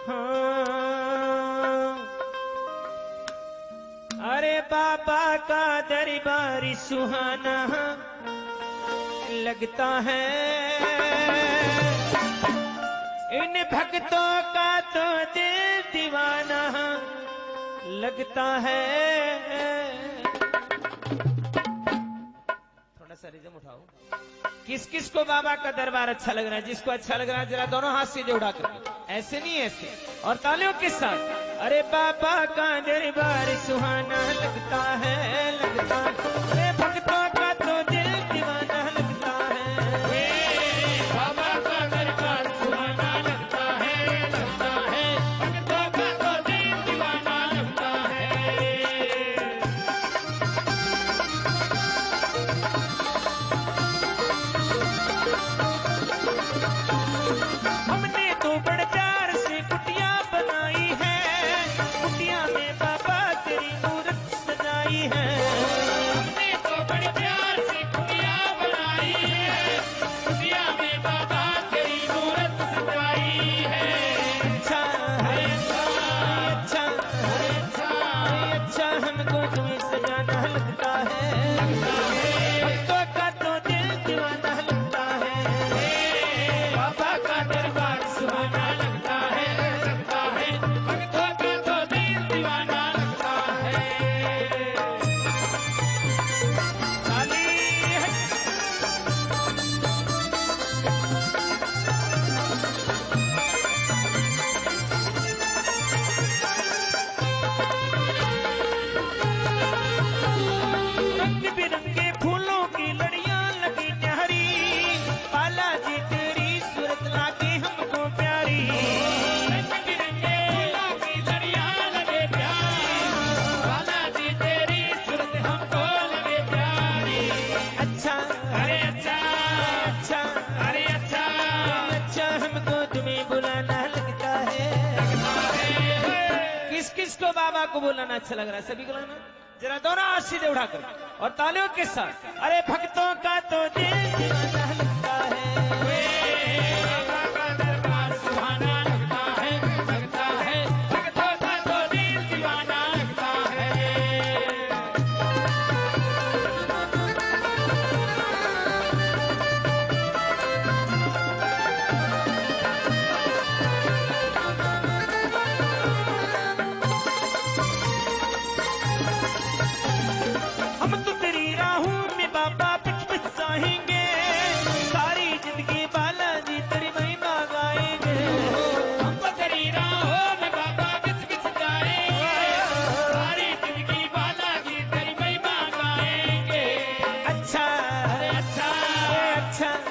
हाँ। अरे बाबा का दरबार सुहाना लगता है, इन भक्तों का तो दिल दीवाना लगता है। थोड़ा सा रिदम उठाओ। किस किस को बाबा का दरबार अच्छा लग रहा है? जिसको अच्छा लग रहा है जरा दोनों हाथ सीधे उठा कर, ऐसे नहीं ऐसे, और तालियों के साथ। अरे बाबा का दरबार सुहाना लगता है, लगता है। अरे भक्तों का तो दिल दीवाना लगता है। बाबा का दरबार सुहाना लगता है, लगता है। भक्तों का तो दिल दीवाना लगता है। हमने तो बड़े प्यार से कुटिया बनाई है, कुटिया में बाबा तेरी मूरत सजाई है। हमने तो बड़े प्यार से कुटिया बनाई है, कुटिया में बाबा तेरी मूरत सजाई है। अच्छा है, अच्छा है, अच्छा हमको तुम्हें सजाना लगता है। भक्तों का तो दिल दीवाना लगता है। बाबा का दरबार सुहाना लगता है, लगता है। भक्तों का तो दिल दीवाना लगता है। ताली है। रंग बिरंगे फूलों की लड़ियां लगी न्यारी, बालाजी तेरी सूरत लागे हमको प्यारी। रंग बिरंगे फूलों की लड़ियां लगे प्यारी, बालाजी तेरी सूरत हमको लगे प्यारी। अच्छा अरे अच्छा, अच्छा अरे अच्छा, अच्छा हमको तुम्हें बुलाना लगता है। किस किस को बाबा को बुलाना अच्छा लग रहा है? सभी को लाना जरा दोनों हाथ सीधे उठाकर और तालियों के साथ। अरे भक्तों का तो दिल दीवाना लगता है। बाबा का दरबार सुहाना लगता है, लगता है। भक्तों का तो दिल दीवाना लगता है। हम तो तेरी राहों में बाबा बिच बिच चाहेंगे, सारी जिंदगी बालाजी तेरी महिमा गाएंगे। हम तो तेरी राहों में बाबा बिच बिच जाएंगे, सारी जिंदगी बालाजी तेरी महिमा गाएंगे। अच्छा अरे अच्छा, अच्छा